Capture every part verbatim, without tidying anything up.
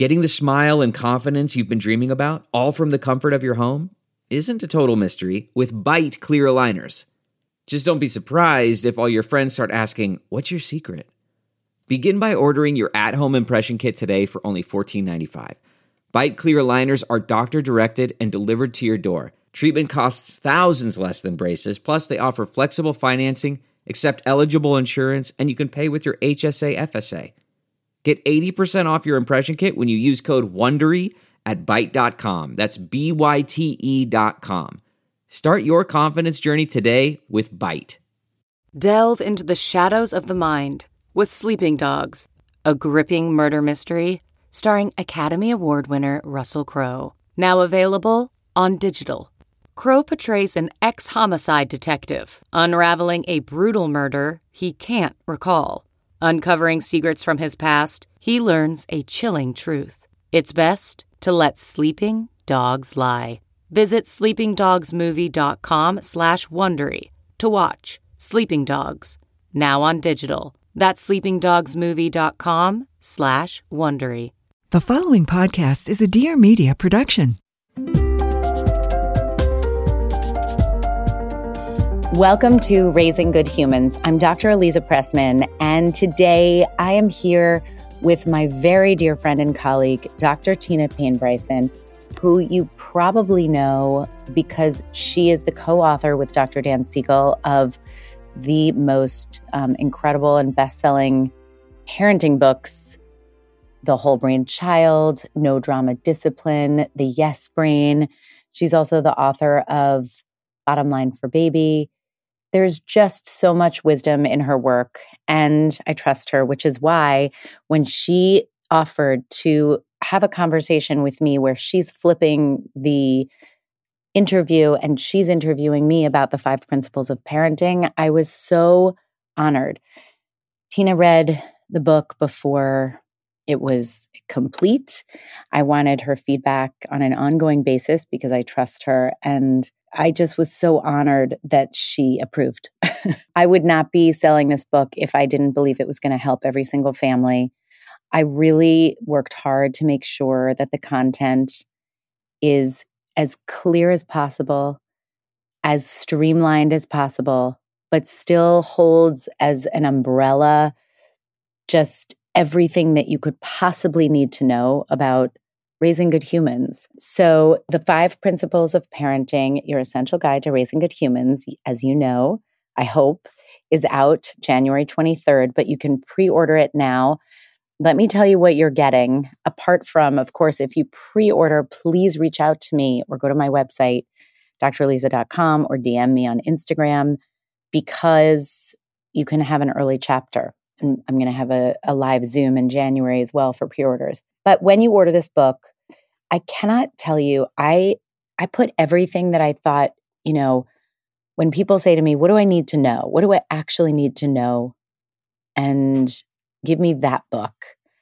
Getting the smile and confidence you've been dreaming about, all from the comfort of your home, isn't a total mystery with Bite Clear Aligners. Just don't be surprised if all your friends start asking, "What's your secret?" Begin by ordering your at-home impression kit today for only fourteen ninety-five. Bite Clear Aligners are doctor-directed and delivered to your door. Treatment costs thousands less than braces, plus they offer flexible financing, accept eligible insurance, and you can pay with your H S A F S A. Get eighty percent off your impression kit when you use code WONDERY at byte dot com. That's B Y T E dot com. Start your confidence journey today with Bite. Delve into the shadows of the mind with Sleeping Dogs, a gripping murder mystery starring Academy Award winner Russell Crowe. Now available on digital. Crowe portrays an ex-homicide detective unraveling a brutal murder he can't recall. Uncovering secrets from his past, he learns a chilling truth. It's best to let sleeping dogs lie. Visit sleepingdogsmovie.com slash Wondery to watch Sleeping Dogs, now on digital. That's sleepingdogsmovie.com slash Wondery. The following podcast is a Dear Media production. Welcome to Raising Good Humans. I'm Doctor Aliza Pressman, and today I am here with my very dear friend and colleague, Doctor Tina Payne Bryson, who you probably know because she is the co-author with Doctor Dan Siegel of the most um, incredible and best-selling parenting books, The Whole Brain Child, No Drama Discipline, The Yes Brain. She's also the author of Bottom Line for Baby. There's just so much wisdom in her work, and I trust her, which is why when she offered to have a conversation with me where she's flipping the interview and she's interviewing me about the five principles of parenting, I was so honored. Tina read the book before it was complete. I wanted her feedback on an ongoing basis because I trust her, and I just was so honored that she approved. I would not be selling this book if I didn't believe it was going to help every single family. I really worked hard to make sure that the content is as clear as possible, as streamlined as possible, but still holds as an umbrella just everything that you could possibly need to know about raising good humans. So the five principles of parenting, your essential guide to raising good humans, as you know, I hope, is out January twenty-third, but you can pre-order it now. Let me tell you what you're getting. Apart from, of course, if you pre-order, please reach out to me or go to my website, D R aliza dot com, or D M me on Instagram, because you can have an early chapter. And I'm going to have a, a live Zoom in January as well for pre-orders. But when you order this book, I cannot tell you, I I put everything that I thought, you know, when people say to me, what do I need to know? What do I actually need to know? And give me that book.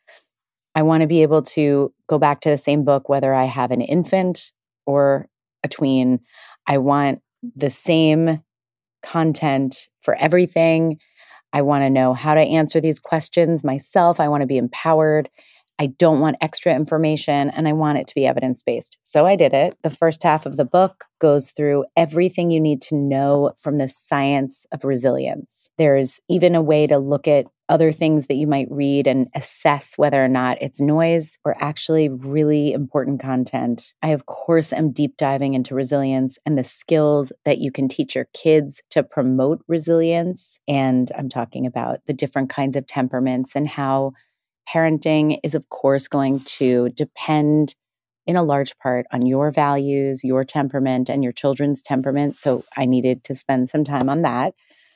I want to be able to go back to the same book, whether I have an infant or a tween. I want the same content for everything. I want to know how to answer these questions myself. I want to be empowered. I don't want extra information, and I want it to be evidence-based. So I did it. The first half of the book goes through everything you need to know from the science of resilience. There's even a way to look at other things that you might read and assess whether or not it's noise or actually really important content. I, of course, am deep diving into resilience and the skills that you can teach your kids to promote resilience. And I'm talking about the different kinds of temperaments and how parenting is, of course, going to depend in a large part on your values, your temperament, and your children's temperament. So I needed to spend some time on that.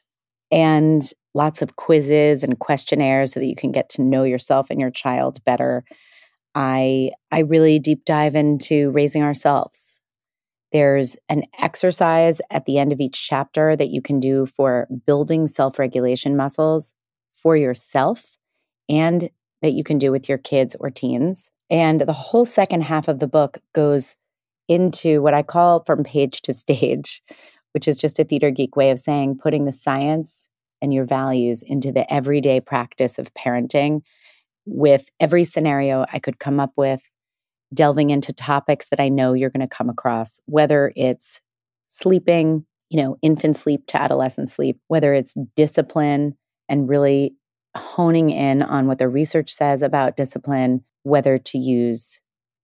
And lots of quizzes and questionnaires so that you can get to know yourself and your child better. I I really deep dive into raising ourselves. There's an exercise at the end of each chapter that you can do for building self-regulation muscles for yourself and that you can do with your kids or teens. And the whole second half of the book goes into what I call from page to stage, which is just a theater geek way of saying putting the science and your values into the everyday practice of parenting. with every scenario I could come up with, delving into topics that I know you're going to come across, whether it's sleeping, you know, infant sleep to adolescent sleep, whether it's discipline and really honing in on what the research says about discipline, whether to use,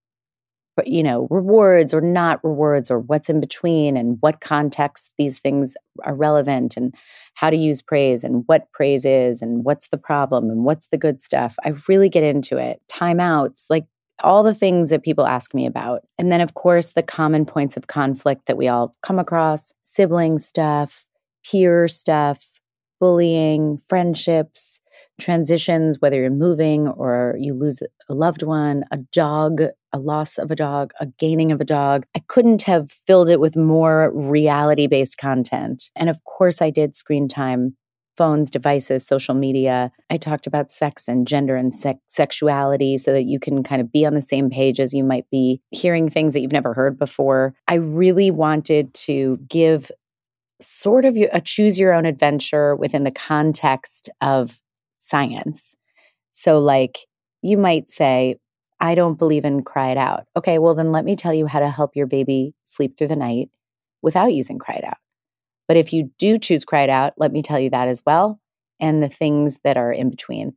you know, rewards or not rewards or what's in between and what context these things are relevant and how to use praise and what praise is and what's the problem and what's the good stuff. I really get into it. Timeouts, like all the things that people ask me about. And then, of course, the common points of conflict that we all come across, sibling stuff, peer stuff, bullying, friendships, transitions, whether you're moving or you lose a loved one, a dog, a loss of a dog, a gaining of a dog. I couldn't have filled it with more reality-based content. And of course, I did screen time, phones, devices, social media. I talked about sex and gender and se- sexuality so that you can kind of be on the same page as you might be hearing things that you've never heard before. I really wanted to give sort of a choose your own adventure within the context of science. So like you might say, I don't believe in cry it out. Okay, well then let me tell you how to help your baby sleep through the night without using cry it out. But if you do choose cry it out, let me tell you that as well, and the things that are in between.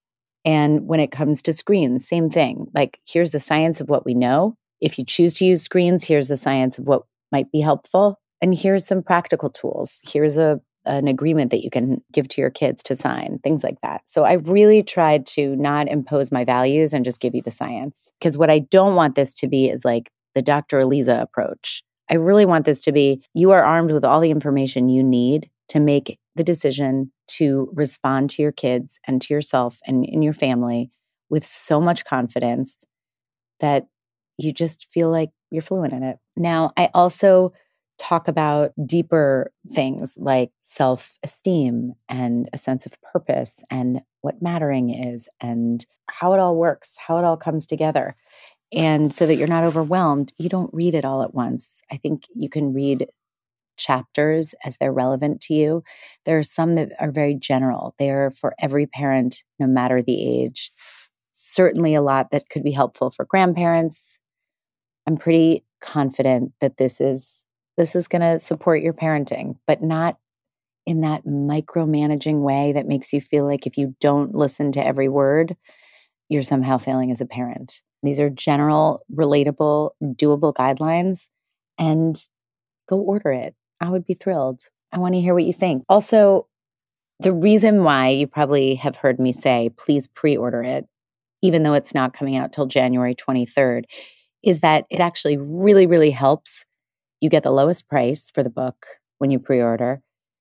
And when it comes to screens, same thing. Like here's the science of what we know. If you choose to use screens, here's the science of what might be helpful. And here's some practical tools. Here's a an agreement that you can give to your kids to sign, things like that. So I really tried to not impose my values and just give you the science. Because what I don't want this to be is like the Doctor Aliza approach. I really want this to be, you are armed with all the information you need to make the decision to respond to your kids and to yourself and in your family with so much confidence that you just feel like you're fluent in it. Now, I also talk about deeper things like self-esteem and a sense of purpose and what mattering is and how it all works, how it all comes together. And so that you're not overwhelmed, you don't read it all at once. I think you can read chapters as they're relevant to you. There are some that are very general. They are for every parent, no matter the age. Certainly a lot that could be helpful for grandparents. I'm pretty confident that this is This is going to support your parenting, but not in that micromanaging way that makes you feel like if you don't listen to every word, you're somehow failing as a parent. These are general, relatable, doable guidelines, and go order it. I would be thrilled. I want to hear what you think. Also, the reason why you probably have heard me say, please pre-order it, even though it's not coming out till January twenty-third, is that it actually really, really helps. You get the lowest price for the book when you pre-order.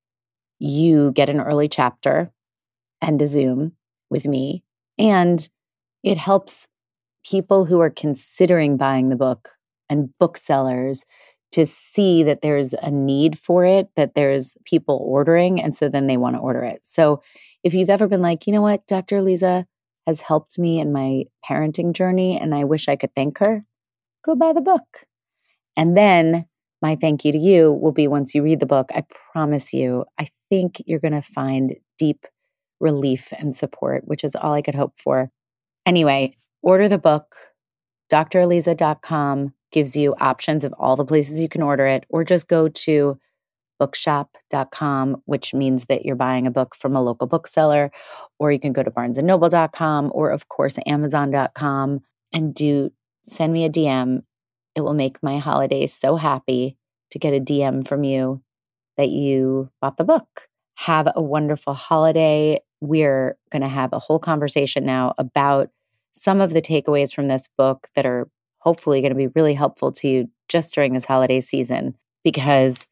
You get an early chapter and a Zoom with me. And it helps people who are considering buying the book and booksellers to see that there's a need for it, that there's people ordering. And so then they want to order it. So if you've ever been like, you know what, Doctor Aliza has helped me in my parenting journey and I wish I could thank her, go buy the book. And then my thank you to you will be once you read the book, I promise you, I think you're going to find deep relief and support, which is all I could hope for. Anyway, order the book. D R aliza dot com gives you options of all the places you can order it, or just go to bookshop dot com, which means that you're buying a book from a local bookseller, or you can go to barnes and noble dot com, or of course, amazon dot com, and do send me a D M. It will make my holidays so happy to get a D M from you that you bought the book. Have a wonderful holiday. We're going to have a whole conversation now about some of the takeaways from this book that are hopefully going to be really helpful to you just during this holiday season, because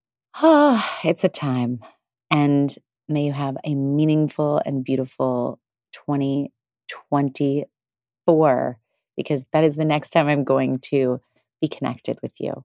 ah, it's a time. And may you have a meaningful and beautiful twenty twenty-four, because that is the next time I'm going to be connected with you.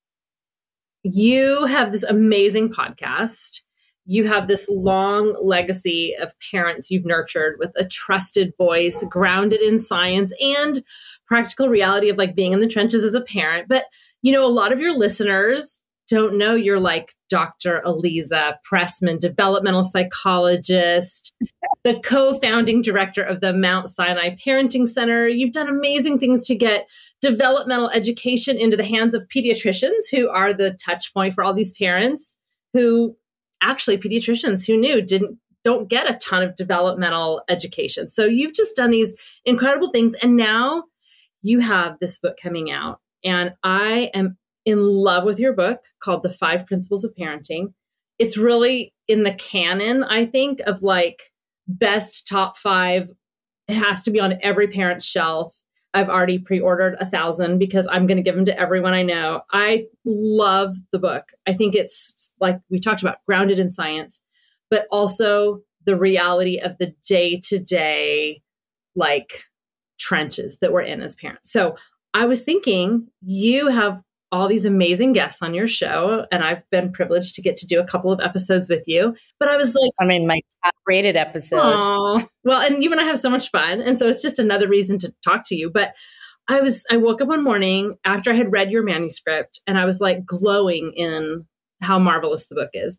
You have this amazing podcast. You have this long legacy of parents you've nurtured with a trusted voice, grounded in science and practical reality of like being in the trenches as a parent. But, you know, a lot of your listeners don't know, you're like Doctor Aliza Pressman, developmental psychologist, the co-founding director of the Mount Sinai Parenting Center. You've done amazing things to get developmental education into the hands of pediatricians, who are the touch point for all these parents who actually pediatricians who knew didn't don't get a ton of developmental education. So you've just done these incredible things. And now you have this book coming out. And I am in love with your book called The Five Principles of Parenting. It's really in the canon, I think, of like best top five. It has to be on every parent's shelf. I've already pre-ordered a thousand because I'm going to give them to everyone I know. I love the book. I think it's, like we talked about, grounded in science, but also the reality of the day-to-day, like, trenches that we're in as parents. So I was thinking, you have all these amazing guests on your show, and I've been privileged to get to do a couple of episodes with you. But I was like, I mean, my top rated episode. Aww. Well, and you and I have so much fun. And so it's just another reason to talk to you. But I was, I woke up one morning after I had read your manuscript, and I was like glowing in how marvelous the book is.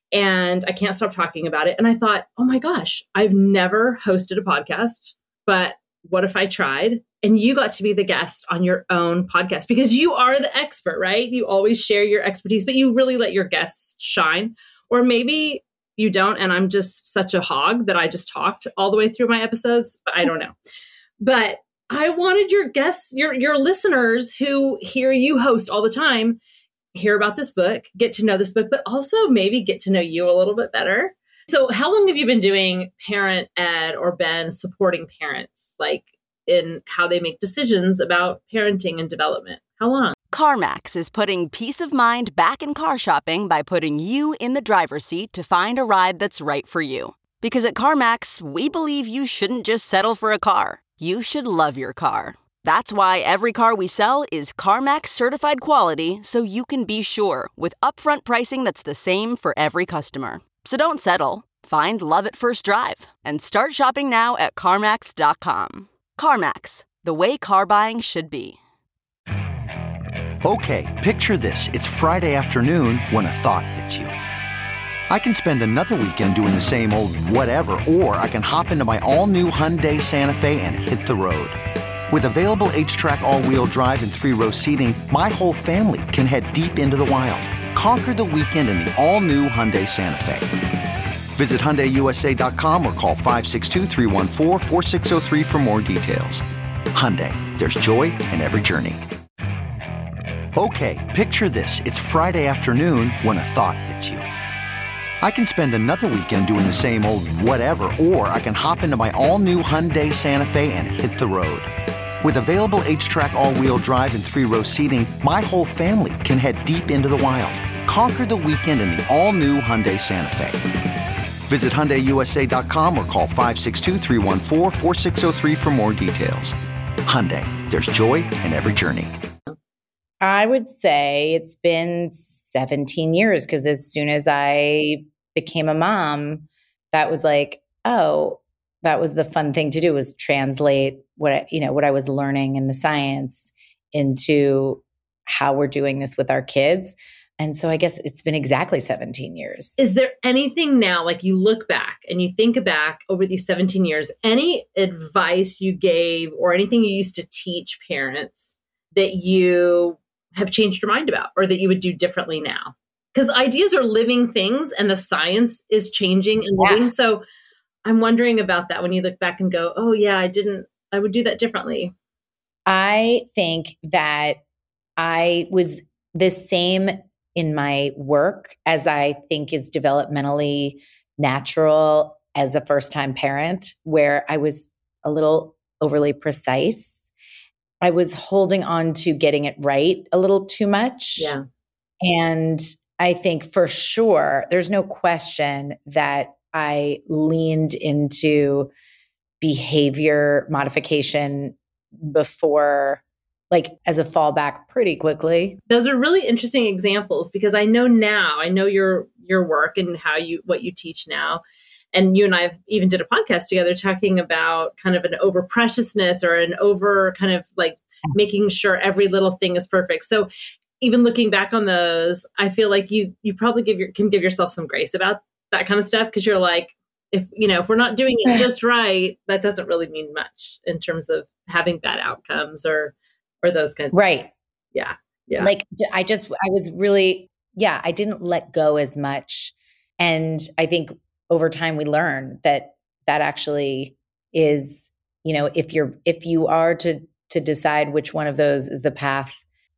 And I can't stop talking about it. And I thought, oh my gosh, I've never hosted a podcast, but what if I tried? And you got to be the guest on your own podcast because you are the expert, right? You always share your expertise, but you really let your guests shine. Or maybe you don't, and I'm just such a hog that I just talked all the way through my episodes. I don't know. But I wanted your guests, your, your listeners who hear you host all the time, hear about this book, get to know this book, but also maybe get to know you a little bit better. So how long have you been doing parent ed or been supporting parents, like in how they make decisions about parenting and development? How long? CarMax is putting peace of mind back in car shopping by putting you in the driver's seat to find a ride that's right for you. Because at CarMax, we believe you shouldn't just settle for a car. You should love your car. That's why every car we sell is CarMax certified quality, so you can be sure with upfront pricing that's the same for every customer. So don't settle. Find love at first drive and start shopping now at CarMax dot com. CarMax, the way car buying should be. Okay, picture this. It's Friday afternoon when a thought hits you. I can spend another weekend doing the same old whatever, or I can hop into my all-new Hyundai Santa Fe and hit the road. With available H-Track all-wheel drive and three-row seating, my whole family can head deep into the wild. Conquer the weekend in the all-new Hyundai Santa Fe. Visit Hyundai U S A dot com or call five six two, three one four, four six zero three for more details. Hyundai, there's joy in every journey. Okay, picture this. It's Friday afternoon when a thought hits you. I can spend another weekend doing the same old whatever, or I can hop into my all-new Hyundai Santa Fe and hit the road. With available H-Track all-wheel drive and three-row seating, my whole family can head deep into the wild. Conquer the weekend in the all-new Hyundai Santa Fe. Visit Hyundai U S A dot com or call five six two, three one four, four six zero three for more details. Hyundai, there's joy in every journey. I would say it's been seventeen years because as soon as I became a mom, that was like, oh, that was the fun thing to do, was translate what I, you know, what I was learning in the science into how we're doing this with our kids. And so I guess it's been exactly seventeen years. Is there anything now, like you look back and you think back over these seventeen years, any advice you gave or anything you used to teach parents that you have changed your mind about or that you would do differently now? Because ideas are living things and the science is changing and living. Yeah. So I'm wondering about that when you look back and go, oh yeah, I didn't, I would do that differently. I think that I was the same in my work as I think is developmentally natural as a first-time parent, where I was a little overly precise. I was holding on to getting it right a little too much. Yeah. And I think for sure, there's no question that I leaned into behavior modification before, like as a fallback pretty quickly. Those are really interesting examples because I know now, I know your your work and how you what you teach now. And you and I have even did a podcast together talking about kind of an over preciousness or an over kind of like making sure every little thing is perfect. So even looking back on those, I feel like you you probably give your can give yourself some grace about that kind of stuff, because you're like, if you know, if we're not doing it just right, that doesn't really mean much in terms of having bad outcomes or or those kinds of right. things. Yeah. Yeah. Like I just I was really yeah, I didn't let go as much. And I think over time we learn that that actually is, you know, if you're if you are to to decide which one of those is the path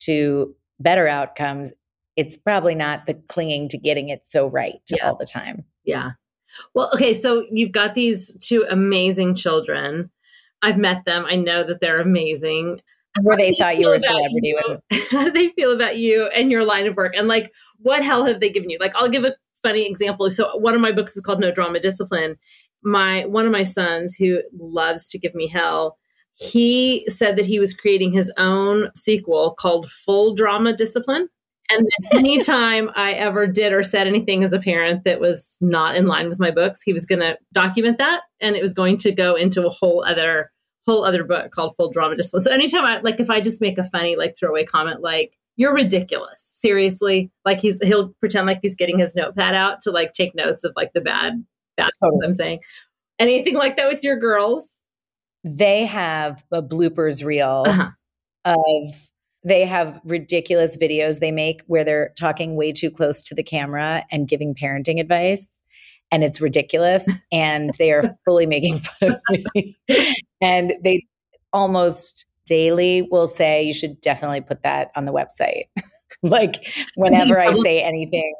to better outcomes, it's probably not the clinging to getting it so right Yeah. all the time. Yeah. Well, okay. So you've got these two amazing children. I've met them. I know that they're amazing. Where they thought you were a Feel about celebrity. you? When, How do they feel about you and your line of work? And like, what hell have they given you? Like, I'll give a funny example. So one of my books is called No Drama Discipline. My, one of my sons, who loves to give me hell, he said that he was creating his own sequel called Full Drama Discipline. And then anytime I ever did or said anything as a parent that was not in line with my books, he was going to document that. And it was going to go into a whole other, whole other book called Full Drama Discipline. So anytime I, like, if I just make a funny, like throwaway comment, like, you're ridiculous, seriously, like he's, he'll pretend like he's getting his notepad out to like take notes of like the bad, bad things I'm saying. Anything like that with your girls? they have a bloopers reel Uh-huh. of, they have ridiculous videos they make where they're talking way too close to the camera and giving parenting advice. And it's ridiculous. And they are fully making fun of me. And they almost daily will say, you should definitely put that on the website. Like whenever I say anything.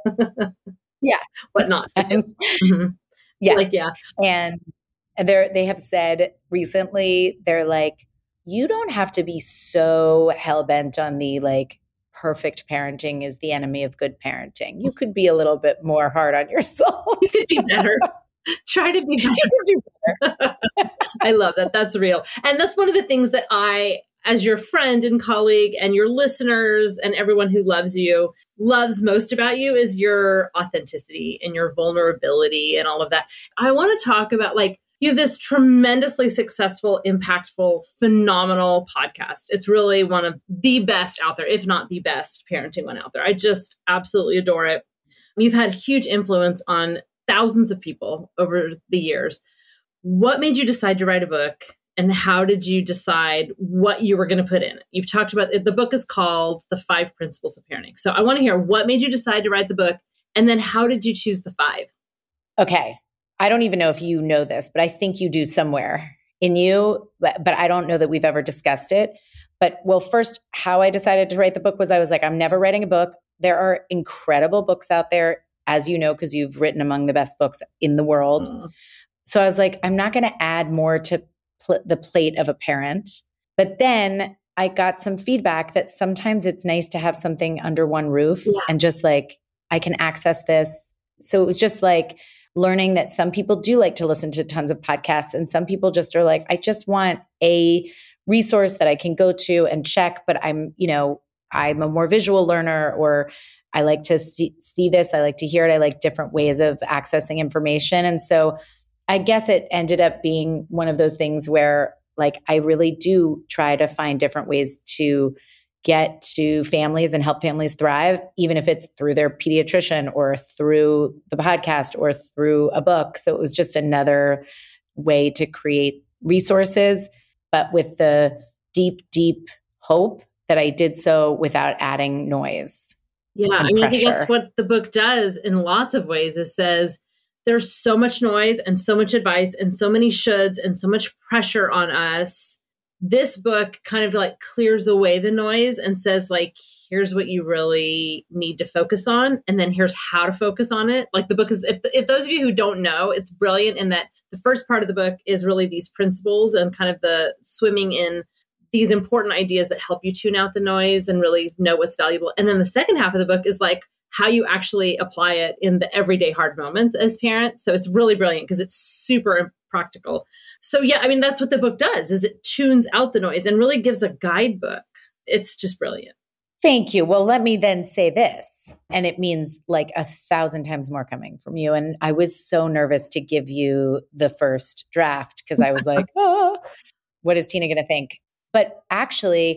Yeah. What not to do. Mm-hmm. Yes. Like, yeah. And they're, they have said recently, they're like, you don't have to be so hell-bent on the like perfect parenting is the enemy of good parenting. You could be a little bit more hard on yourself. You could be better. Try to be better. You could do better. I love that. That's real. And that's one of the things that I, as your friend and colleague and your listeners and everyone who loves you, loves most about you is your authenticity and your vulnerability and all of that. I want to talk about like, you have this tremendously successful, impactful, phenomenal podcast. It's really one of the best out there, if not the best parenting one out there. I just absolutely adore it. You've had huge influence on thousands of people over the years. What made you decide to write a book, and how did you decide what you were going to put in it? You've talked about it. The book is called The Five Principles of Parenting. So I want to hear what made you decide to write the book, and then how did you choose the five? Okay. I don't even know if you know this, but I think you do somewhere in you, but, but I don't know that we've ever discussed it. But well, first, how I decided to write the book was I was like, I'm never writing a book. There are incredible books out there, as you know, because you've written among the best books in the world. Mm. So I was like, I'm not going to add more to pl- the plate of a parent. But then I got some feedback that sometimes it's nice to have something under one roof yeah. and just like, I can access this. So it was just like, learning that some people do like to listen to tons of podcasts, and some people just are like, I just want a resource that I can go to and check, but I'm, you know, I'm a more visual learner, or I like to see, see this, I like to hear it, I like different ways of accessing information. And so I guess it ended up being one of those things where like I really do try to find different ways to get to families and help families thrive, even if it's through their pediatrician or through the podcast or through a book. So it was just another way to create resources, but with the deep, deep hope that I did so without adding noise. Yeah, I mean, pressure. I think that's what the book does in lots of ways. It says there's so much noise and so much advice and so many shoulds and so much pressure on us. This book kind of like clears away the noise and says like, here's what you really need to focus on. And then here's how to focus on it. Like the book is, if, if those of you who don't know, it's brilliant in that the first part of the book is really these principles and kind of the swimming in these important ideas that help you tune out the noise and really know what's valuable. And then the second half of the book is like how you actually apply it in the everyday hard moments as parents. So it's really brilliant because it's super practical. So yeah, I mean, that's what the book does, is it tunes out the noise and really gives a guidebook. It's just brilliant. Thank you. Well, let me then say this, and it means like a thousand times more coming from you. And I was so nervous to give you the first draft because I was like, oh, what is Tina going to think? But actually,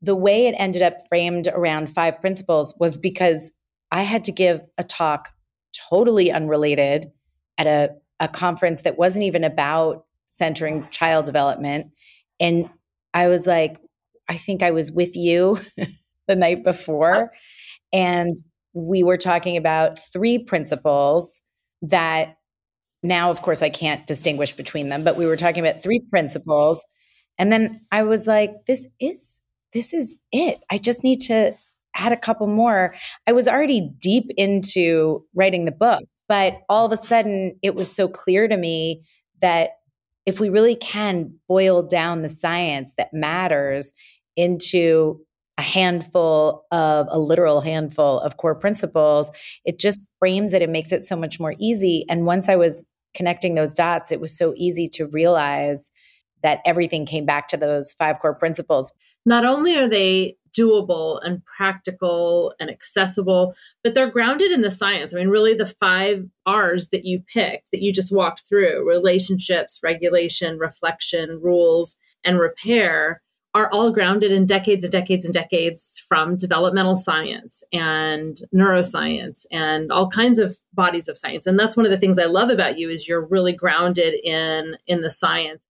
the way it ended up framed around five principles was because I had to give a talk totally unrelated at a, a conference that wasn't even about centering child development. And I was like, I think I was with you the night before. And we were talking about three principles that now, of course, I can't distinguish between them, but we were talking about three principles. And then I was like, this is, this is it. I just need to add a couple more. I was already deep into writing the book, but all of a sudden it was so clear to me that if we really can boil down the science that matters into a handful of, a literal handful of core principles, it just frames it and makes it so much more easy. And once I was connecting those dots, it was so easy to realize that everything came back to those five core principles. Not only are they doable and practical and accessible, but they're grounded in the science. I mean, really the five R's that you picked, that you just walked through, relationships, regulation, reflection, rules, and repair, are all grounded in decades and decades and decades from developmental science and neuroscience and all kinds of bodies of science. And that's one of the things I love about you is you're really grounded in, in the science.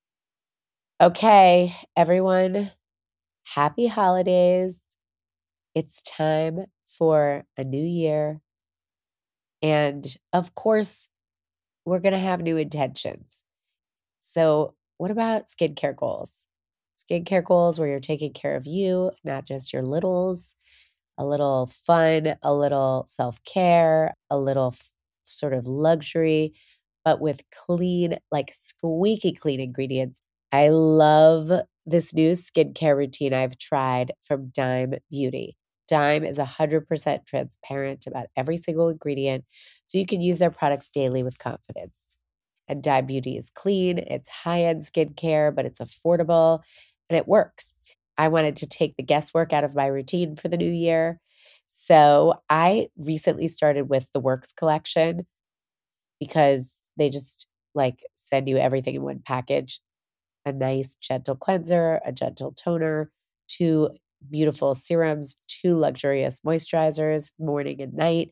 Okay, everyone, happy holidays. It's time for a new year. And of course, we're going to have new intentions. So what about skincare goals? Skincare goals where you're taking care of you, not just your littles, a little fun, a little self-care, a little f- sort of luxury, but with clean, like squeaky clean ingredients. I love this new skincare routine I've tried from Dime Beauty. Dime is one hundred percent transparent about every single ingredient, so you can use their products daily with confidence. And Dime Beauty is clean, it's high-end skincare, but it's affordable, and it works. I wanted to take the guesswork out of my routine for the new year. So I recently started with the Works collection because they just like send you everything in one package. A nice gentle cleanser, a gentle toner, two beautiful serums, two luxurious moisturizers, morning and night.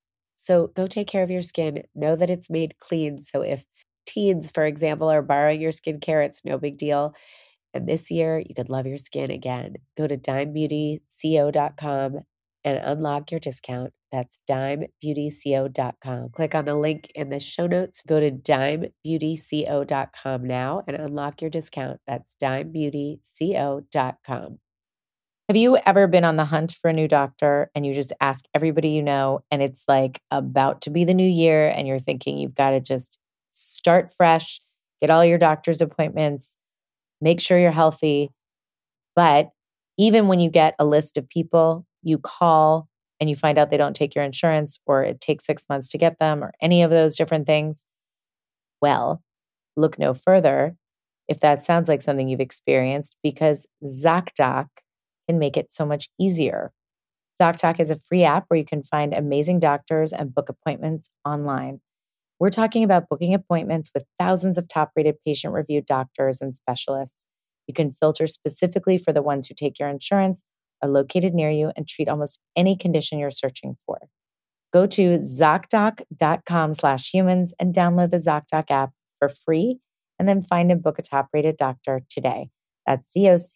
So go take care of your skin. Know that it's made clean. So if teens, for example, are borrowing your skincare, it's no big deal. And this year, you could love your skin again. Go to dime beauty co dot com and unlock your discount. That's dime beauty co dot com. Click on the link in the show notes. Go to dime beauty co dot com now and unlock your discount. That's dime beauty co dot com. Have you ever been on the hunt for a new doctor and you just ask everybody you know and it's like about to be the new year and you're thinking you've got to just start fresh, get all your doctor's appointments, make sure you're healthy. But even when you get a list of people, you call and you find out they don't take your insurance or it takes six months to get them or any of those different things, well, look no further if that sounds like something you've experienced because ZocDoc can make it so much easier. ZocDoc is a free app where you can find amazing doctors and book appointments online. We're talking about booking appointments with thousands of top-rated patient-reviewed doctors and specialists. You can filter specifically for the ones who take your insurance, are located near you, and treat almost any condition you're searching for. Go to ZocDoc.com slash humans and download the ZocDoc app for free, and then find and book a top-rated doctor today. That's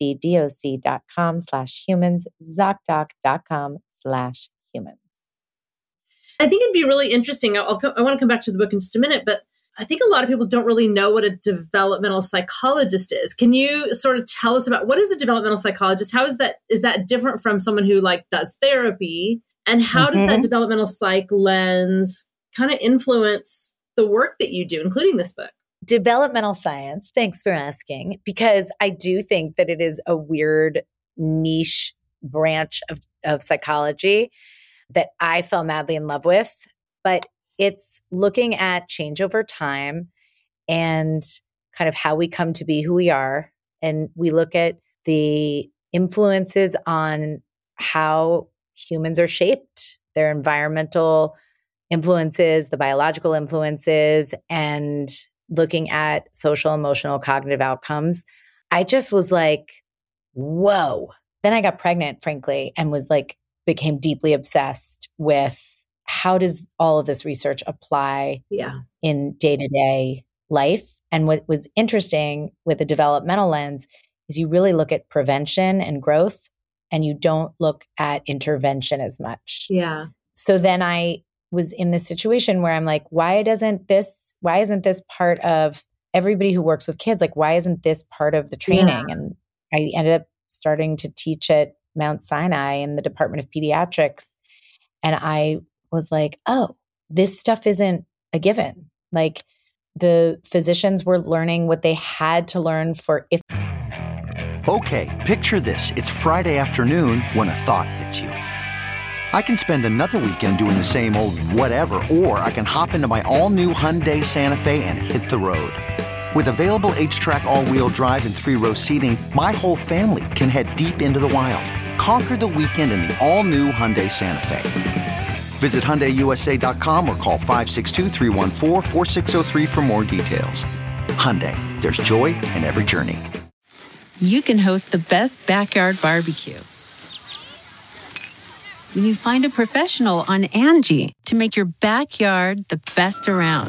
ZocDoc.com slash humans, ZocDoc.com slash humans. I think it'd be really interesting. I'll, I'll, I want to come back to the book in just a minute, but I think a lot of people don't really know what a developmental psychologist is. Can you sort of tell us about what is a developmental psychologist? How is that, is that different from someone who like does therapy? And how mm-hmm. does that developmental psych lens kind of influence the work that you do, including this book? Developmental science, thanks for asking, because I do think that it is a weird niche branch of, of psychology that I fell madly in love with, but it's looking at change over time and kind of how we come to be who we are. And we look at the influences on how humans are shaped, their environmental influences, the biological influences, and looking at social, emotional, cognitive outcomes. I just was like, whoa, Then I got pregnant, frankly, and was like, became deeply obsessed with how does all of this research apply yeah. in day-to-day life. And what was interesting with the developmental lens is you really look at prevention and growth, and you don't look at intervention as much. Yeah. So then I was in this situation where I'm like, why doesn't this, why isn't this part of everybody who works with kids? Like, why isn't this part of the training? Yeah. And I ended up starting to teach at Mount Sinai in the Department of Pediatrics. And I was like, oh, this stuff isn't a given. Like, the physicians were learning what they had to learn for if. Okay, picture this. It's Friday afternoon when a thought hits you. I can spend another weekend doing the same old whatever, or I can hop into my all-new Hyundai Santa Fe and hit the road. With available H-Track all-wheel drive and three-row seating, my whole family can head deep into the wild. Conquer the weekend in the all-new Hyundai Santa Fe. Visit Hyundai U S A dot com or call five six two, three one four, four six zero three for more details. Hyundai, there's joy in every journey. You can host the best backyard barbecue when you find a professional on Angie to make your backyard the best around.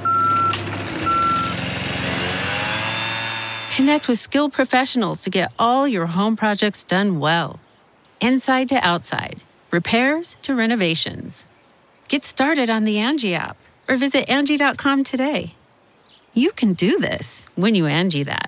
Connect with skilled professionals to get all your home projects done well. Inside to outside, repairs to renovations. Get started on the Angie app or visit Angie dot com today. You can do this when you Angie that.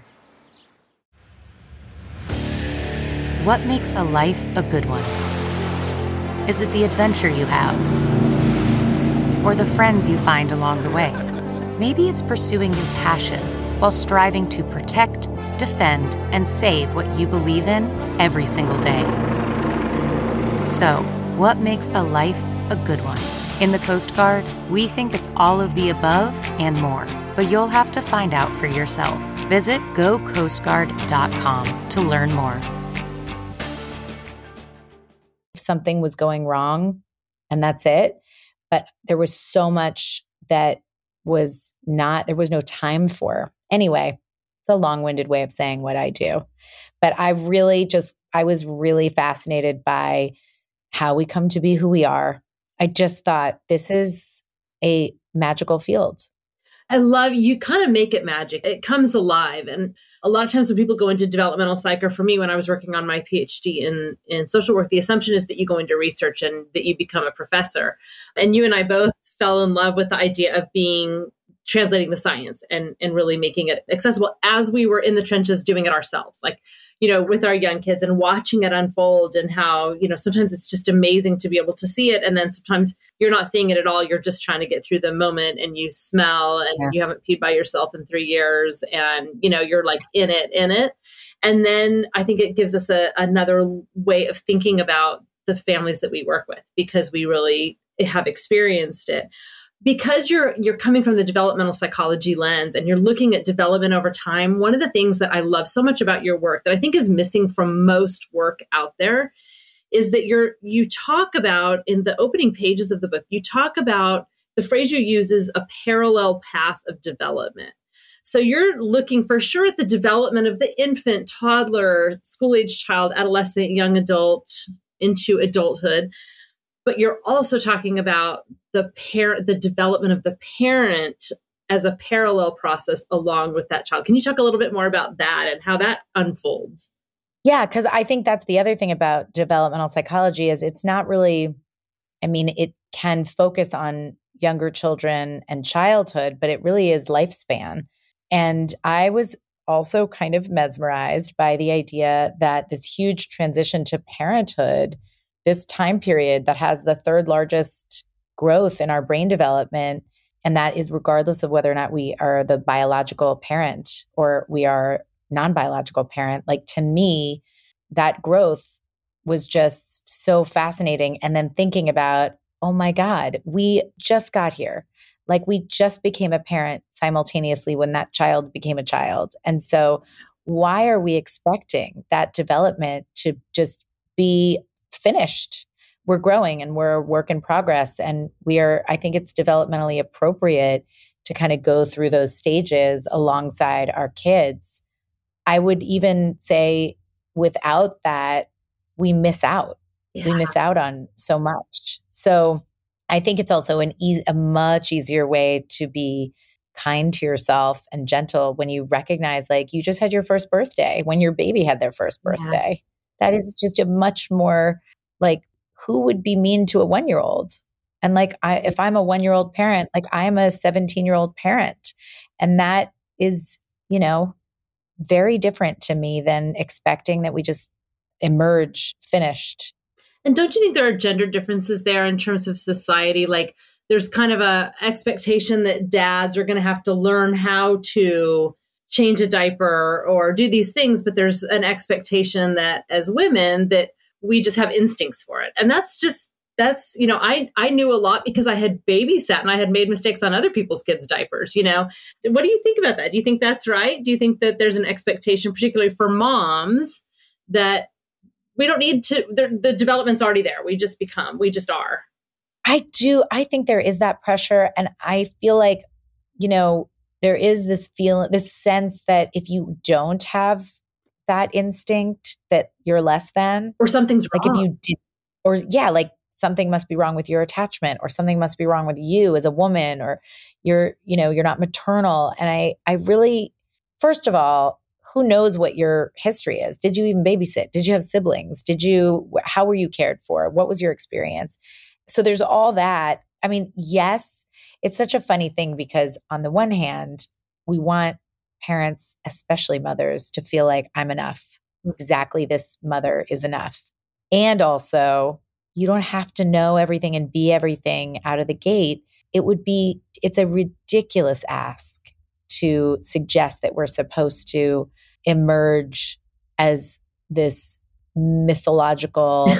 What makes a life a good one? Is it the adventure you have? Or the friends you find along the way? Maybe it's pursuing your passion while striving to protect, defend, and save what you believe in every single day. So, what makes a life a good one? In the Coast Guard, we think it's all of the above and more, but you'll have to find out for yourself. Visit go coast guard dot com to learn more. Something was going wrong, and that's it. But there was so much that was not, there was no time for. Anyway, it's a long-winded way of saying what I do. But I really just, I was really fascinated by how we come to be who we are. I just thought this is a magical field. I love, you kind of make it magic. It comes alive. And a lot of times when people go into developmental psych, or for me, when I was working on my PhD in, in social work, the assumption is that you go into research and that you become a professor. And you and I both fell in love with the idea of being translating the science and, and really making it accessible as we were in the trenches doing it ourselves, like, you know, with our young kids and watching it unfold, and how, you know, sometimes it's just amazing to be able to see it. And then sometimes you're not seeing it at all. You're just trying to get through the moment, and you smell and yeah. you haven't peed by yourself in three years and, you know, you're like in it, in it. And then I think it gives us a, another way of thinking about the families that we work with, because we really have experienced it. Because you're you're coming from the developmental psychology lens and you're looking at development over time, one of the things that I love so much about your work that I think is missing from most work out there is that you're you talk about, in the opening pages of the book, you talk about, the phrase you use is a parallel path of development. So you're looking for sure at the development of the infant, toddler, school-age child, adolescent, young adult into adulthood. But you're also talking about the parent, the development of the parent as a parallel process along with that child. Can you talk a little bit more about that and how that unfolds? Yeah, because I think that's the other thing about developmental psychology is it's not really, I mean, it can focus on younger children and childhood, but it really is lifespan. And I was also kind of mesmerized by the idea that this huge transition to parenthood, this time period that has the third largest growth in our brain development, and that is regardless of whether or not we are the biological parent or we are non-biological parent. Like, to me, that growth was just so fascinating. And then thinking about, oh my God, we just got here. Like, we just became a parent simultaneously when that child became a child. And so why are we expecting that development to just be finished? We're growing and we're a work in progress. And we are, I think it's developmentally appropriate to kind of go through those stages alongside our kids. I would even say without that, we miss out. Yeah. We miss out on so much. So I think it's also an e- a much easier way to be kind to yourself and gentle when you recognize like you just had your first birthday, when your baby had their first birthday. Yeah. That is just a much more like, who would be mean to a one-year-old? And like, I, if I'm a one-year-old parent, like I am a seventeen-year-old parent. And that is, you know, very different to me than expecting that we just emerge finished. And don't you think there are gender differences there in terms of society? Like there's kind of a expectation that dads are going to have to learn how to change a diaper or do these things, but there's an expectation that as women that we just have instincts for it. And that's just, that's, you know, I, I knew a lot because I had babysat and I had made mistakes on other people's kids' diapers, you know. What do you think about that? Do you think that's right? Do you think that there's an expectation, particularly for moms, that we don't need to, the development's already there. We just become, we just are. I do. I think there is that pressure. And I feel like, you know, there is this feeling, this sense that if you don't have that instinct, that you're less than. Or something's like wrong. If you did, or yeah, like something must be wrong with your attachment, or something must be wrong with you as a woman, or you're, you know, you're not maternal. And I, I really, first of all, who knows what your history is? Did you even babysit? Did you have siblings? Did you, how were you cared for? What was your experience? So there's all that. I mean, yes, it's such a funny thing because on the one hand, we want parents, especially mothers, to feel like I'm enough. Exactly, this mother is enough. And also, you don't have to know everything and be everything out of the gate. It would be, it's a ridiculous ask to suggest that we're supposed to emerge as this mythological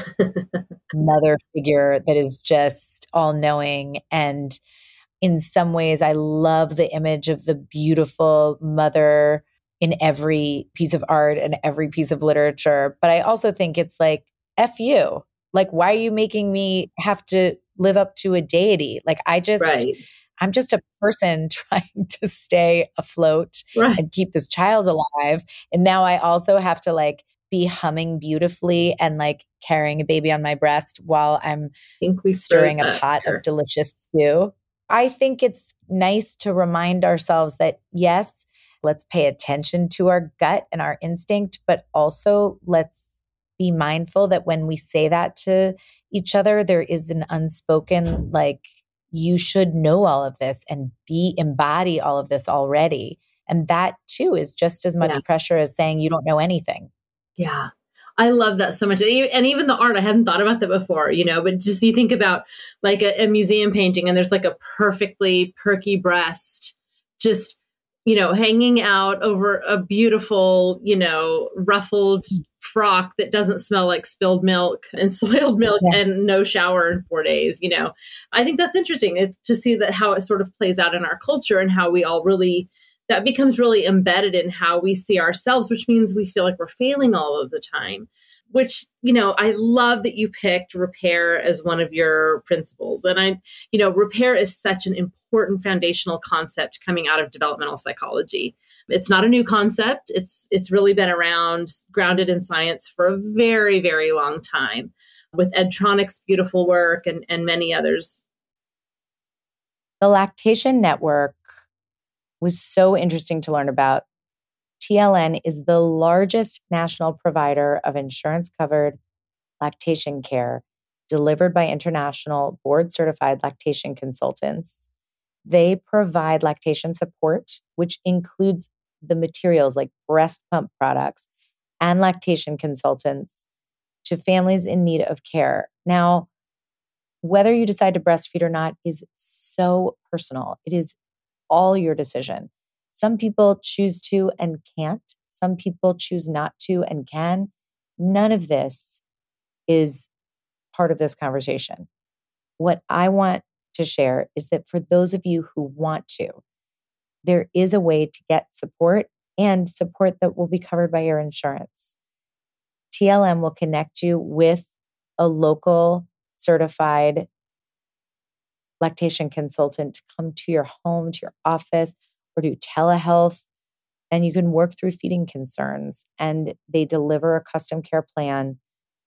mother figure that is just all-knowing. And in some ways, I love the image of the beautiful mother in every piece of art and every piece of literature. But I also think it's like, F you. Like, why are you making me have to live up to a deity? Like, I just... Right. I'm just a person trying to stay afloat right. and keep this child alive. And now I also have to like be humming beautifully and like carrying a baby on my breast while I'm stirring a pot here. of delicious stew. I think it's nice to remind ourselves that yes, let's pay attention to our gut and our instinct, but also let's be mindful that when we say that to each other, there is an unspoken like, you should know all of this and be embody all of this already. And that too is just as much yeah. pressure as saying you don't know anything. Yeah. I love that so much. And even the art, I hadn't thought about that before, you know, but just you think about like a, a museum painting and there's like a perfectly perky breast, just, you know, hanging out over a beautiful, you know, ruffled frock that doesn't smell like spilled milk and soiled milk yeah. and no shower in four days. You know, I think that's interesting it, to see that how it sort of plays out in our culture and how we all really, that becomes really embedded in how we see ourselves, which means we feel like we're failing all of the time, which, you know, I love that you picked repair as one of your principles. And I, you know, repair is such an important foundational concept coming out of developmental psychology. It's not a new concept. It's, it's really been around, grounded in science for a very, very long time with Edtronic's beautiful work and, and many others. The Lactation Network was so interesting to learn about. T L N is the largest national provider of insurance-covered lactation care delivered by international board-certified lactation consultants. They provide lactation support, which includes the materials like breast pump products and lactation consultants to families in need of care. Now, whether you decide to breastfeed or not is so personal. It is all your decision. Some people choose to and can't. Some people choose not to and can. None of this is part of this conversation. What I want to share is that for those of you who want to, there is a way to get support and support that will be covered by your insurance. T L M will connect you with a local certified lactation consultant to come to your home, to your office, or do telehealth, and you can work through feeding concerns. And they deliver a custom care plan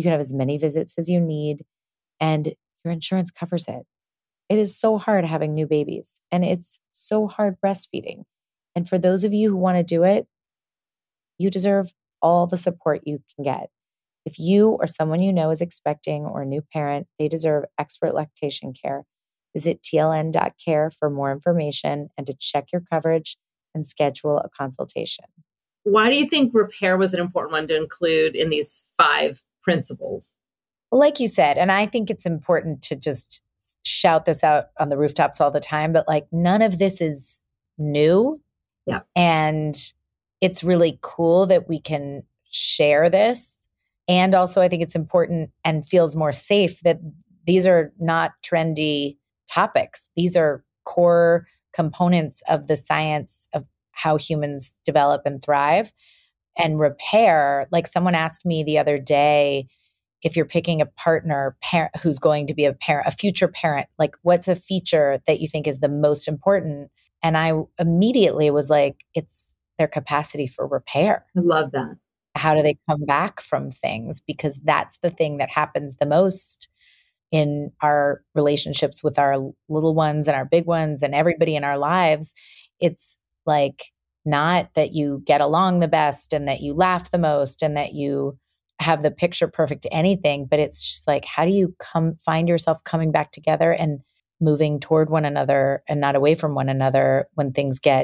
You can have as many visits as you need, and your insurance covers it. It is so hard having new babies, and it's so hard breastfeeding. And for those of you who want to do it, you deserve all the support you can get. If you or someone you know is expecting or a new parent, they deserve expert lactation care. Visit T L N dot care for more information and to check your coverage and schedule a consultation. Why do you think repair was an important one to include in these five principles? Well, like you said, and I think it's important to just shout this out on the rooftops all the time, but like none of this is new. Yeah. And it's really cool that we can share this. And also I think it's important and feels more safe that these are not trendy topics. These are core components of the science of how humans develop and thrive. And repair, like someone asked me the other day, if you're picking a partner parent who's going to be a parent, a future parent, like what's a feature that you think is the most important? And I immediately was like, it's their capacity for repair. I love that. How do they come back from things? Because that's the thing that happens the most in our relationships with our little ones and our big ones and everybody in our lives. It's like not that you get along the best and that you laugh the most and that you have the picture perfect anything, but it's just like, how do you come find yourself coming back together and moving toward one another and not away from one another when things get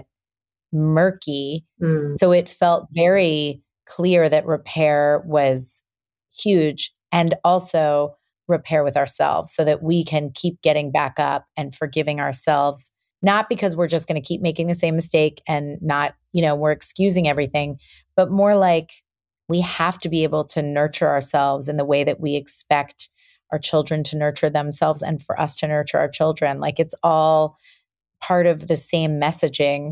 murky? Mm. So it felt very clear that repair was huge, and also repair with ourselves so that we can keep getting back up and forgiving ourselves, not because we're just going to keep making the same mistake and not, you know, we're excusing everything, but more like we have to be able to nurture ourselves in the way that we expect our children to nurture themselves and for us to nurture our children. Like it's all part of the same messaging.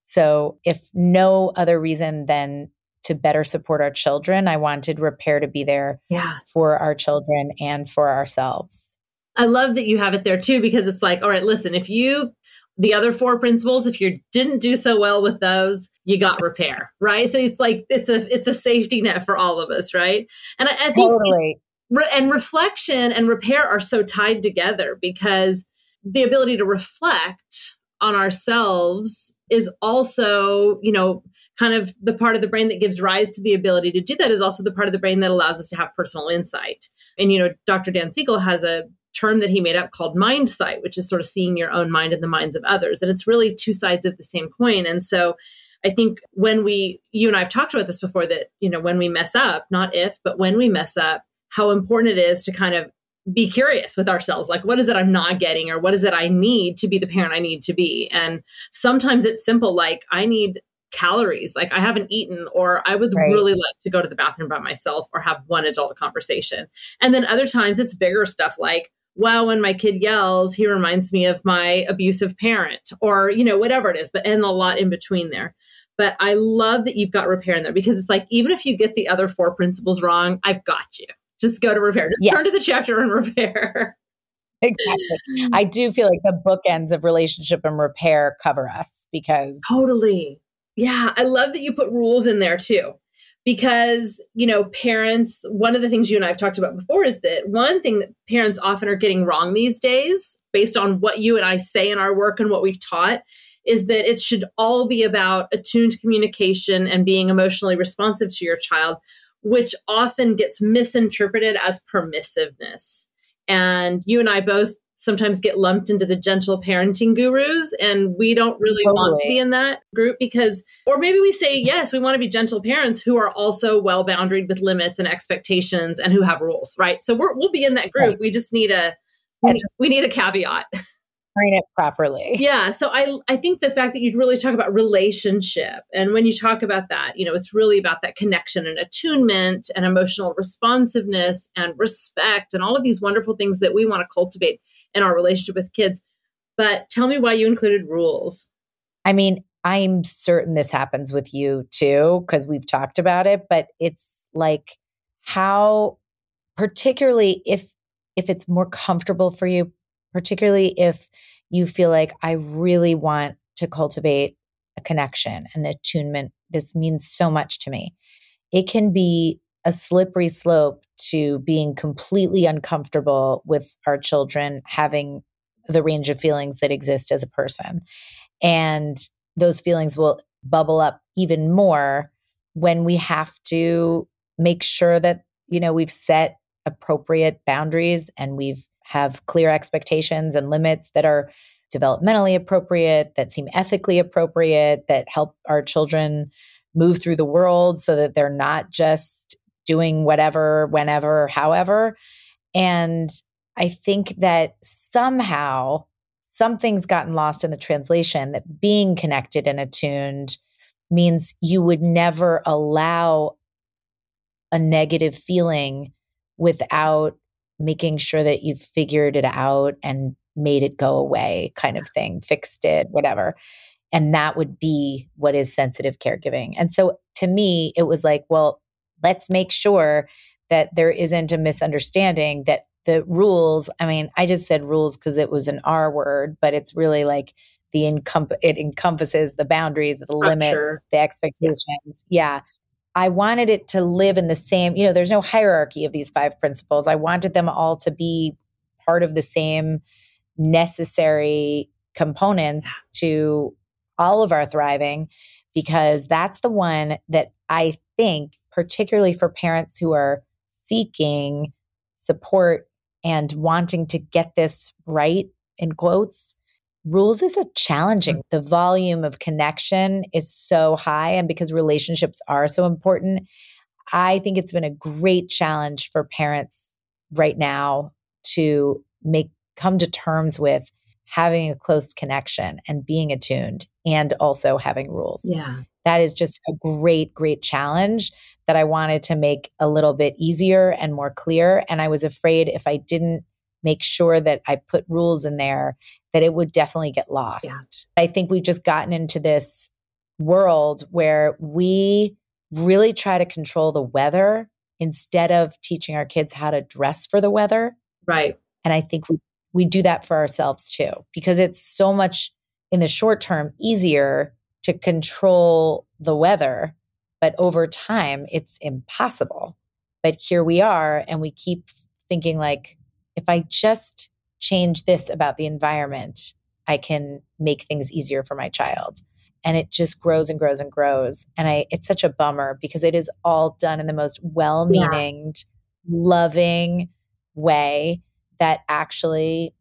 So if no other reason than to better support our children, I wanted repair to be there yeah. for our children and for ourselves. I love that you have it there too, because it's like, all right, listen, if you, the other four principles, if you didn't do so well with those, you got repair, right? So it's like, it's a, it's a safety net for all of us, right? And I, I think, totally. Re- and reflection and repair are so tied together, because the ability to reflect on ourselves is also, you know, kind of the part of the brain that gives rise to the ability to do that is also the part of the brain that allows us to have personal insight. And, you know, Doctor Dan Siegel has a term that he made up called mind sight, which is sort of seeing your own mind in the minds of others. And it's really two sides of the same coin. And so I think when we, you and I have talked about this before, that, you know, when we mess up, not if, but when we mess up, how important it is to kind of be curious with ourselves. Like, what is it I'm not getting, or what is it I need to be the parent I need to be? And sometimes it's simple, like I need calories, like I haven't eaten, or I would right. really like to go to the bathroom by myself or have one adult conversation. And then other times it's bigger stuff like, wow, when my kid yells, he reminds me of my abusive parent, or, you know, whatever it is, but and a lot in between there. But I love that you've got repair in there, because it's like, even if you get the other four principles wrong, I've got you. Just go to repair. Just yeah. turn to the chapter and repair. Exactly. I do feel like the bookends of relationship and repair cover us, because totally. Yeah. I love that you put rules in there too, because, you know, parents, one of the things you and I have talked about before is that one thing that parents often are getting wrong these days, based on what you and I say in our work and what we've taught, is that it should all be about attuned communication and being emotionally responsive to your child, which often gets misinterpreted as permissiveness. And you and I both sometimes get lumped into the gentle parenting gurus, and we don't really totally. want to be in that group, because, or maybe we say, yes, we want to be gentle parents who are also well boundaried with limits and expectations and who have rules, right? So we're, we'll be in that group. Right. We just need a, we need, we need a caveat. Train it properly. Yeah. So I I think the fact that you'd really talk about relationship, and when you talk about that, you know, it's really about that connection and attunement and emotional responsiveness and respect and all of these wonderful things that we want to cultivate in our relationship with kids. But tell me why you included rules. I mean, I'm certain this happens with you too, because we've talked about it, but it's like how, particularly if if it's more comfortable for you, particularly if you feel like I really want to cultivate a connection and attunement, this means so much to me. It can be a slippery slope to being completely uncomfortable with our children having the range of feelings that exist as a person. And those feelings will bubble up even more when we have to make sure that, you know, we've set appropriate boundaries and we've have clear expectations and limits that are developmentally appropriate, that seem ethically appropriate, that help our children move through the world so that they're not just doing whatever, whenever, however. And I think that somehow something's gotten lost in the translation, that being connected and attuned means you would never allow a negative feeling without making sure that you've figured it out and made it go away, kind of thing, fixed it, whatever. And that would be what is sensitive caregiving. And so to me, it was like, well, let's make sure that there isn't a misunderstanding, that the rules, I mean, I just said rules because it was an R word, but it's really like the encomp- it encompasses the boundaries, the Structure. limits, the expectations. Yeah. I wanted it to live in the same, you know, there's no hierarchy of these five principles. I wanted them all to be part of the same necessary components to all of our thriving, because that's the one that I think, particularly for parents who are seeking support and wanting to get this right, in quotes, rules is a challenging. The volume of connection is so high. And because relationships are so important, I think it's been a great challenge for parents right now to make come to terms with having a close connection and being attuned and also having rules. Yeah. That is just a great, great challenge that I wanted to make a little bit easier and more clear. And I was afraid if I didn't make sure that I put rules in there, that it would definitely get lost. Yeah. I think we've just gotten into this world where we really try to control the weather instead of teaching our kids how to dress for the weather. Right. And I think we, we do that for ourselves too, because it's so much in the short term easier to control the weather, but over time it's impossible. But here we are, and we keep thinking like, if I just change this about the environment, I can make things easier for my child. And it just grows and grows and grows. And I, it's such a bummer because it is all done in the most well-meaning, yeah. loving way that actually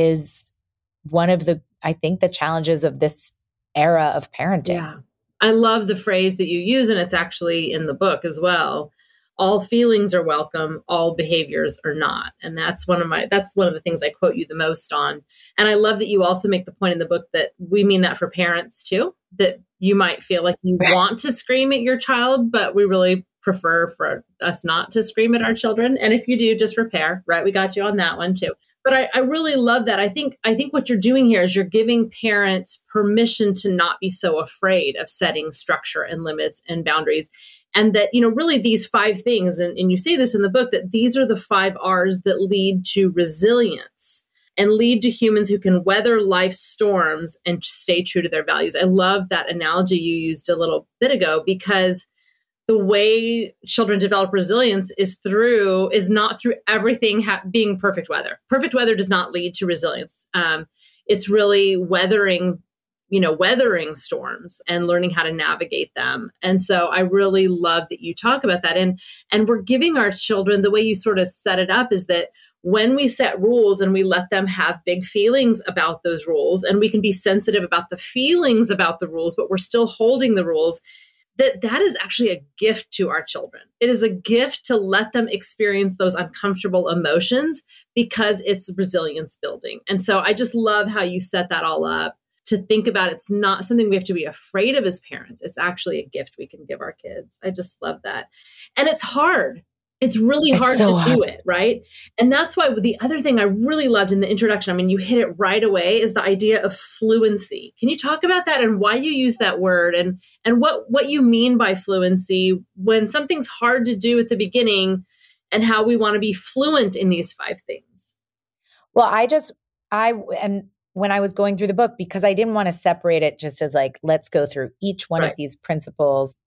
is one of the, I think, the challenges of this era of parenting. Yeah. I love the phrase that you use, and it's actually in the book as well. All feelings are welcome, all behaviors are not. And that's one of my, that's one of the things I quote you the most on. And I love that you also make the point in the book that we mean that for parents too, that you might feel like you want to scream at your child, but we really prefer for us not to scream at our children. And if you do, just repair, right? We got you on that one too. But I, I really love that. I think I think what you're doing here is you're giving parents permission to not be so afraid of setting structure and limits and boundaries. And that, you know, really these five things, and, and you say this in the book, that these are the five R's that lead to resilience and lead to humans who can weather life's storms and stay true to their values. I love that analogy you used a little bit ago, because the way children develop resilience is through, is not through everything ha- being perfect weather. Perfect weather does not lead to resilience. Um, it's really weathering you know, weathering storms and learning how to navigate them. And so I really love that you talk about that. And, and we're giving our children, the way you sort of set it up is that when we set rules and we let them have big feelings about those rules, and we can be sensitive about the feelings about the rules, but we're still holding the rules, that that is actually a gift to our children. It is a gift to let them experience those uncomfortable emotions because it's resilience building. And so I just love how you set that all up. To think about it's not something we have to be afraid of as parents. It's actually a gift we can give our kids. I just love that. And it's hard. It's really it's hard so to hard. do it, right? And that's why the other thing I really loved in the introduction, I mean, you hit it right away, is the idea of fluency. Can you talk about that and why you use that word, and and what, what you mean by fluency when something's hard to do at the beginning, and how we want to be fluent in these five things? Well, I just, I, and when I was going through the book, because I didn't want to separate it just as like, let's go through each one right. of these principles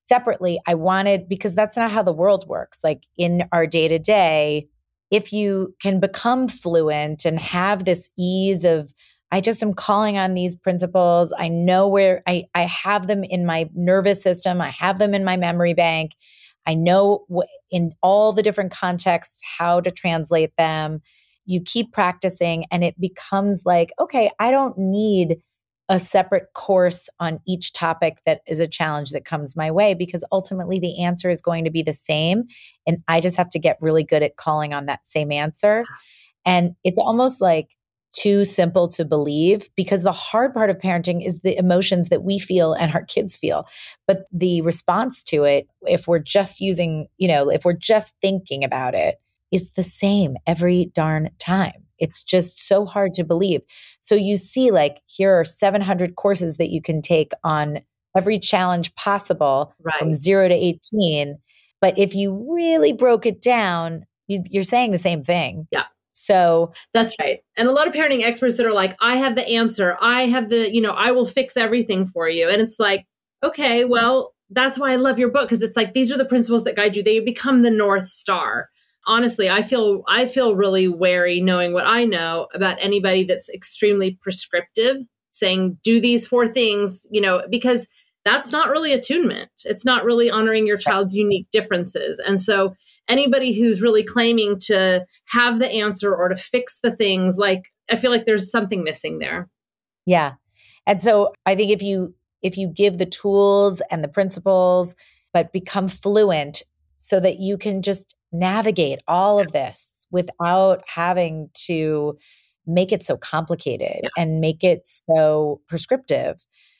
separately, I wanted, because that's not how the world works. Like in our day to day, if you can become fluent and have this ease of, I just am calling on these principles. I know where I, I have them in my nervous system. I have them in my memory bank. I know w- in all the different contexts how to translate them. You keep practicing and it becomes like, okay, I don't need a separate course on each topic that is a challenge that comes my way, because ultimately the answer is going to be the same. And I just have to get really good at calling on that same answer. And it's almost like too simple to believe, because the hard part of parenting is the emotions that we feel and our kids feel. But the response to it, if we're just using, you know, if we're just thinking about it, is the same every darn time. It's just so hard to believe. So you see, like, here are seven hundred courses that you can take on every challenge possible, right, from zero to eighteen. But if you really broke it down, you, you're saying the same thing. Yeah. So that's right. And a lot of parenting experts that are like, I have the answer. I have the, you know, I will fix everything for you. And it's like, okay, well, that's why I love your book. Cause it's like, these are the principles that guide you. They become the North Star. Honestly, I feel, I feel really wary knowing what I know about anybody that's extremely prescriptive, saying, do these four things, you know, because that's not really attunement. It's not really honoring your child's unique differences. And so anybody who's really claiming to have the answer or to fix the things, like, I feel like there's something missing there. Yeah. And so I think if you, if you give the tools and the principles, but become fluent so that you can just navigate all of this without having to make it so complicated yeah. and make it so prescriptive,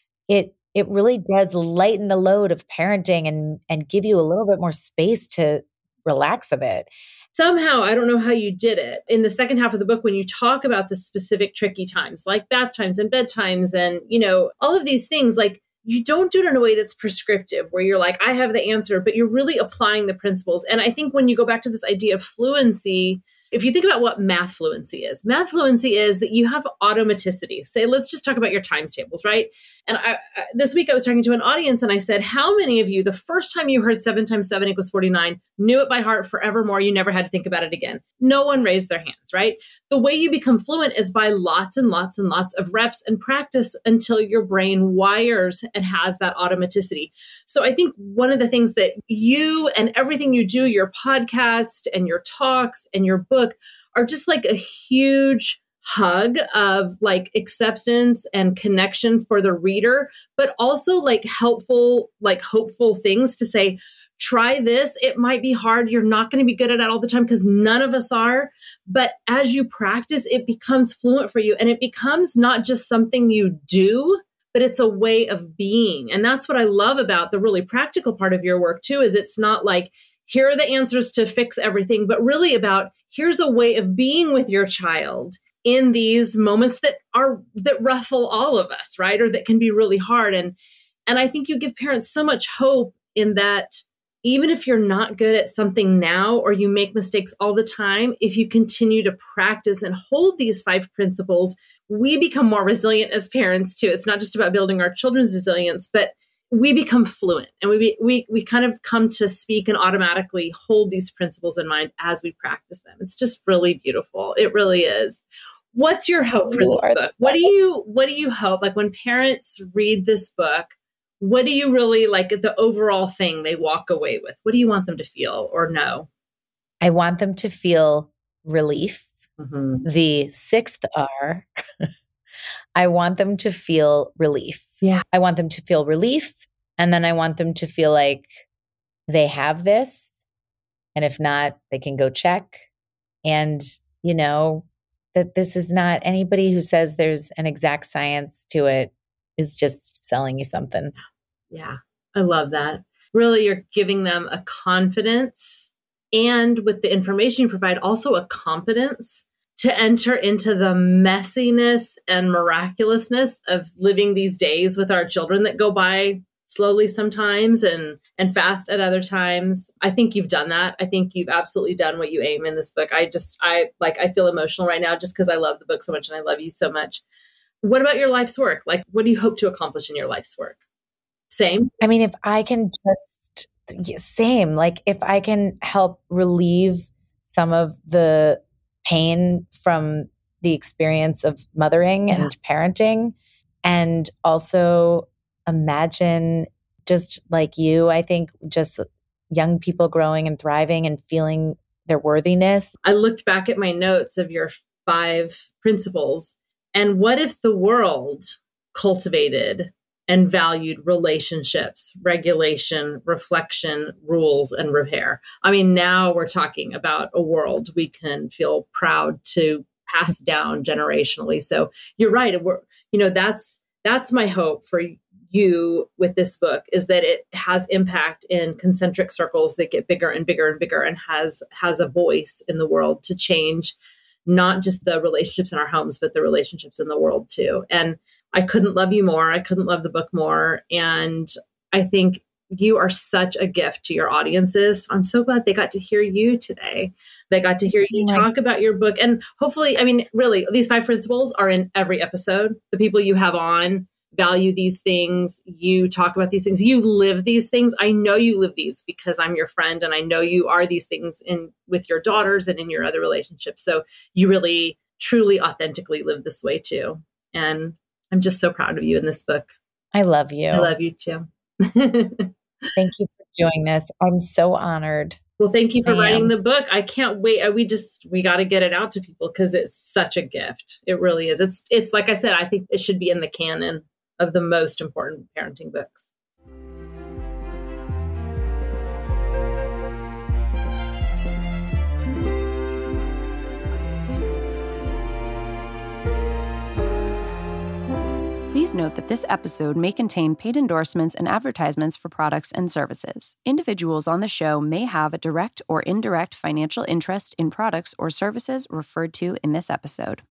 it it really does lighten the load of parenting and and give you a little bit more space to relax a bit. Somehow, I don't know how you did it. In the second half of the book, when you talk about the specific tricky times, like bath times and bedtimes and, you know, all of these things, like, you don't do it in a way that's prescriptive, where you're like, I have the answer, but you're really applying the principles. And I think when you go back to this idea of fluency, if you think about what math fluency is, math fluency is that you have automaticity. Say, let's just talk about your times tables, right? And I, I, this week I was talking to an audience and I said, how many of you, the first time you heard seven times seven equals forty-nine, knew it by heart forevermore? You never had to think about it again. No one raised their hands, right? The way you become fluent is by lots and lots and lots of reps and practice until your brain wires and has that automaticity. So I think one of the things that you and everything you do, your podcast and your talks and your book, are just like a huge hug of like acceptance and connection for the reader, but also like helpful, like hopeful things to say, try this. It might be hard. You're not going to be good at it all the time, because none of us are. But as you practice, it becomes fluent for you. And it becomes not just something you do, but it's a way of being. And that's what I love about the really practical part of your work too, is it's not like, here are the answers to fix everything, but really about, here's a way of being with your child in these moments that are, that ruffle all of us, right? Or that can be really hard. And, and I think you give parents so much hope in that, even if you're not good at something now, or you make mistakes all the time, if you continue to practice and hold these five principles, we become more resilient as parents too. It's not just about building our children's resilience, but we become fluent, and we be, we we kind of come to speak and automatically hold these principles in mind as we practice them. It's just really beautiful. It really is. What's your hope for this book? What do you what do you hope? Like, when parents read this book, what do you really like the overall thing they walk away with? What do you want them to feel or know? I want them to feel relief. Mm-hmm. The sixth R. I want them to feel relief. Yeah. I want them to feel relief. And then I want them to feel like they have this. And if not, they can go check. And, you know, that this is not, anybody who says there's an exact science to it is just selling you something. Yeah. I love that. Really, you're giving them a confidence, and with the information you provide, also a competence to enter into the messiness and miraculousness of living these days with our children that go by slowly sometimes and and fast at other times. I think you've done that. I think you've absolutely done what you aim in this book. I just, I like, I feel emotional right now just because I love the book so much and I love you so much. What about your life's work? Like, what do you hope to accomplish in your life's work? Same. I mean, if I can just, same, like if I can help relieve some of the pain from the experience of mothering yeah. and parenting, and also imagine just like you, I think just young people growing and thriving and feeling their worthiness. I looked back at my notes of your five principles, and what if the world cultivated and valued relationships, regulation, reflection, rules, and repair? I mean, now we're talking about a world we can feel proud to pass down generationally. So you're right. We're, you know, that's that's my hope for you with this book, is that it has impact in concentric circles that get bigger and bigger and bigger, and has has a voice in the world to change not just the relationships in our homes, but the relationships in the world too. And I couldn't love you more. I couldn't love the book more. And I think you are such a gift to your audiences. I'm so glad they got to hear you today. They got to hear you talk about your book. And hopefully, I mean, really, these five principles are in every episode. The people you have on value these things. You talk about these things. You live these things. I know you live these because I'm your friend, and I know you are these things in with your daughters and in your other relationships. So you really, truly, authentically live this way too. And I'm just so proud of you in this book. I love you. I love you too. Thank you for doing this. I'm so honored. Well, thank you for writing the book. I can't wait. We just, we got to get it out to people because it's such a gift. It really is. It's, it's like I said, I think it should be in the canon of the most important parenting books. Please note that this episode may contain paid endorsements and advertisements for products and services. Individuals on the show may have a direct or indirect financial interest in products or services referred to in this episode.